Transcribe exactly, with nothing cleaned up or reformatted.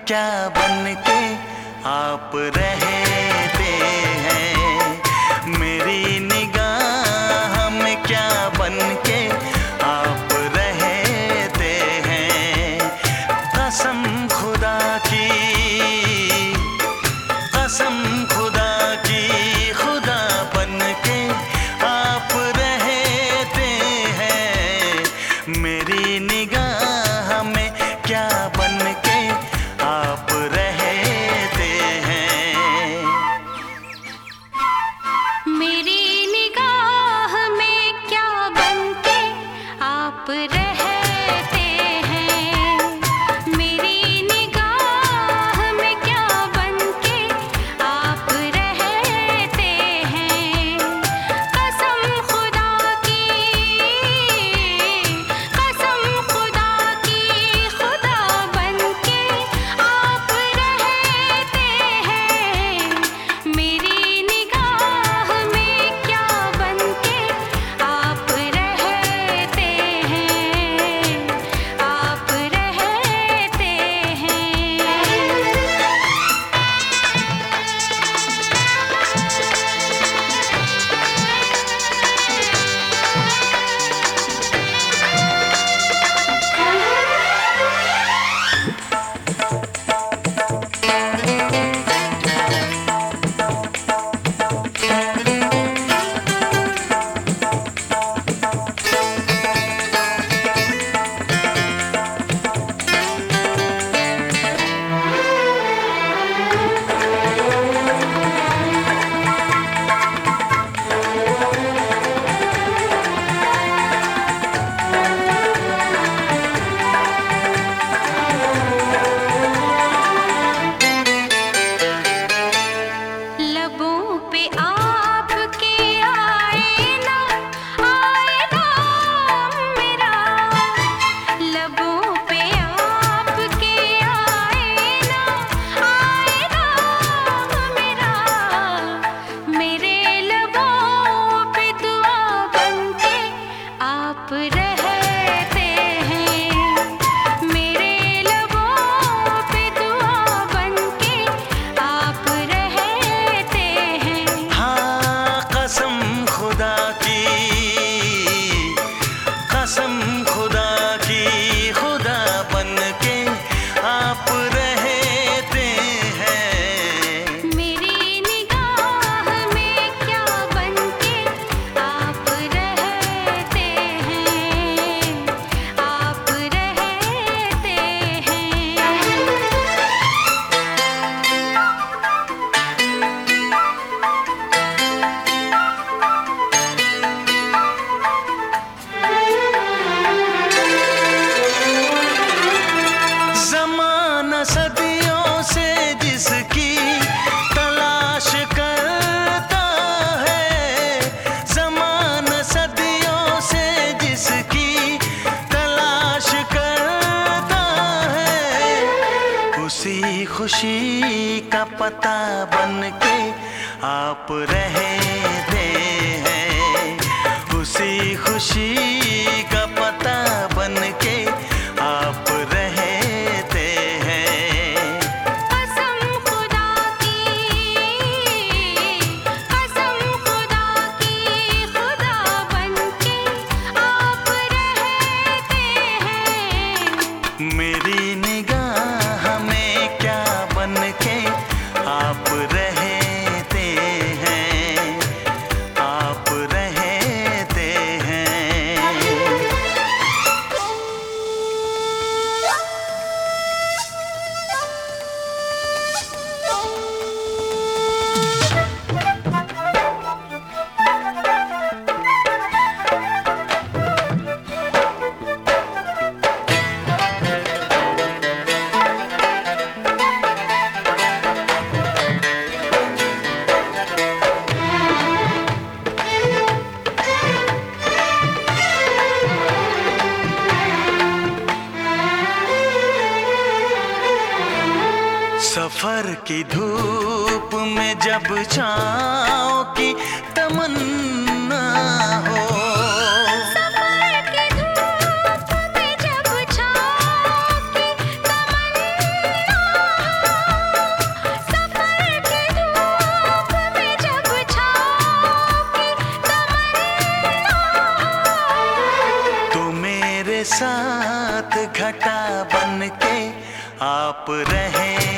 क्या बन के आप रहते हैं। मेरी निगाह में क्या बन के आप रहते हैं। कसम खुदा की, कसम खुदा की, खुदा बन के आप रहते हैं। मेरी निगाह में क्या बन के आप रहते हैं। मेरी निगाह में क्या बन के आप रहते हैं। मेरी निगाह में क्या बन के आप रहते हैं। कसम खुदा की, कसम खुदा की, खुदा बन के आप रहते हैं। मेरी निगाह में क्या बन के आप रहते हैं। आप रहते हैं। लबों पे आपके आए ना, आए ना मेरा। लबों पे आपके आए ना, आए ना मेरा। मेरे लबों पे दुआ बन के आप रहते हैं। मेरे लबों पे दुआ बन के आप रहते हैं। हाँ, कसम खुदा की, कसम खुदा की, खुदा बन के आप रहते हैं। मेरी निगाह में क्या बन के आप रहते हैं। आप रहते हैं। ज़माना सदियों से जिसकी तलाश करता है। ज़माना सदियों से जिसकी तलाश करता है। उसी खुशी का पता बन के आप रहते हैं। उसी खुशी का पता बन के आप रहते हैं। कसम खुदा की, कसम खुदा की, खुदा बन के आप रहते हैं। मेरी निगाह में क्या बन के आप रहते हैं। आप रहते हैं। सफर की धूप में जब छाँव की तमन्ना हो। सफर की धूप में जब छाँव की तमन्ना साथ घटा बन के आप रहें